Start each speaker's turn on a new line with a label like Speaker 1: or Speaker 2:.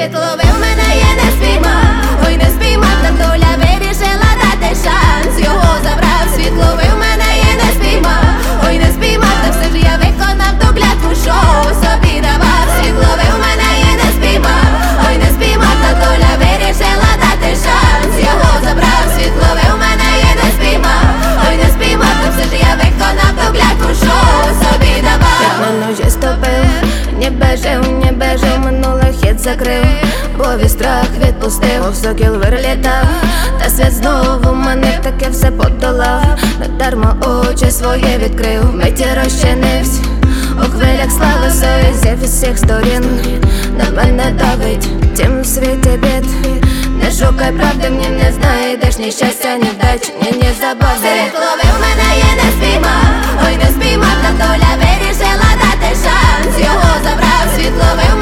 Speaker 1: Світ ловив мене, я не спіймав. Ой, не спіймав, та доля вирішила дати шанс. Його забрав, світ ловив мене, я не спіймав. Ой, не спіймав, та все ж я виконав ту клятву, шоу собі давав. Світ ловив мене, я не спіймав. Ой, не спіймав, та доля вирішила дати шанс. Його забрав, світ ловив мене, я не спіймав. Ой, не спіймав, та все ж я виконав ту клятву, шоу собі давав.
Speaker 2: Як на ножі стопив, не бежив, минуле хід закрив. Бо страх відпустив, мов сокіл вилітав. Та світ знову мене таке все подолав. Недарма очі свої відкрив, миті розчинився у хвилях слави зі всіх сторін. На мене давить тім світі бід. Не шукай правди, мені не знайдеш ні щастя, ні вдач, ні забави.
Speaker 1: Світ ловив мене, я не спіймав. Ой, не спіймав, та доля вирішила дати шанс. Його забрав, світ ловив